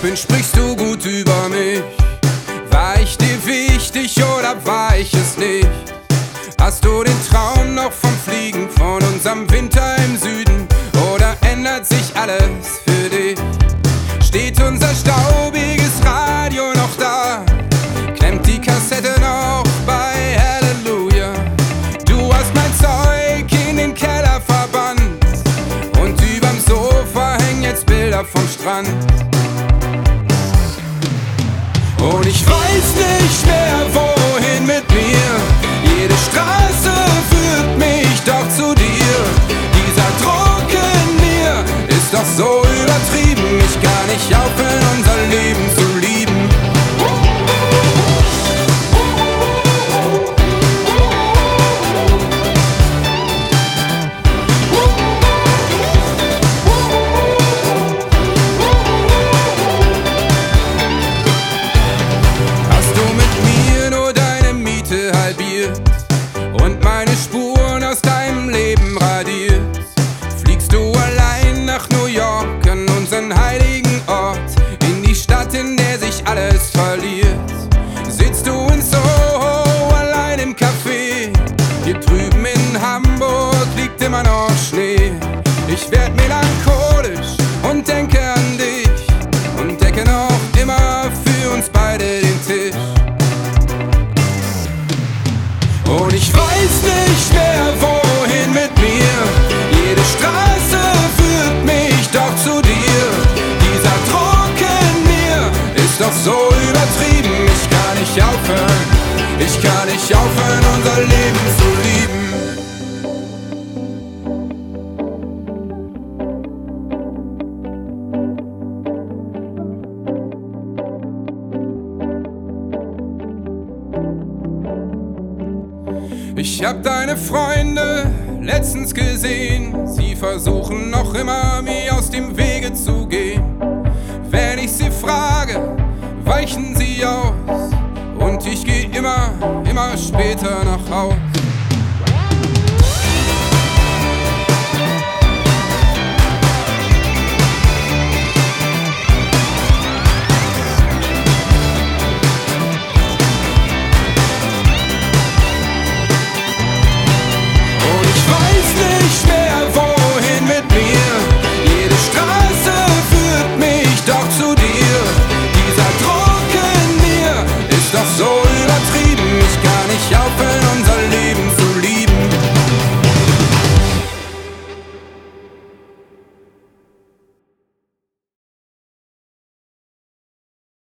bin, sprichst du gut über mich. War ich dir wichtig oder war ich es nicht? Hast du den Traum noch vom Fliegen, von unserem Winter im Süden? Oder ändert sich alles für dich? Steht unser staubiges Radio noch da? Klemmt die Kassette noch bei Halleluja? Du hast mein Zeug in den Keller verbannt und überm Sofa hängen jetzt Bilder vom Strand. Und ich weiß nicht mehr, wohin mit mir. Jede Straße führt mich doch zu dir. Dieser Druck in mir ist doch so übertrieben. Ich kann nicht aufhören, unser Leben zu lieben. Und meine Spuren aus deinem Leben radiert. Fliegst du allein nach New York, an unseren heiligen Ort, in die Stadt, in der sich alles verliert. Sitzt du in Soho allein im Café, hier drüben in Hamburg liegt immer noch Schnee. Ich werd melancholisch und denke an dich und decke noch immer für uns beide den Tisch. Und ich weiß nicht mehr, wohin mit mir. Jede Straße führt mich doch zu dir. Dieser Druck in mir ist doch so übertrieben. Ich kann nicht aufhören, ich kann nicht aufhören, unser Leben zu lieben. Ich hab deine Freunde letztens gesehen. Sie versuchen noch immer, mir aus dem Wege zu gehen. Wenn ich sie frage, weichen sie aus. Und ich geh immer später nach Haus.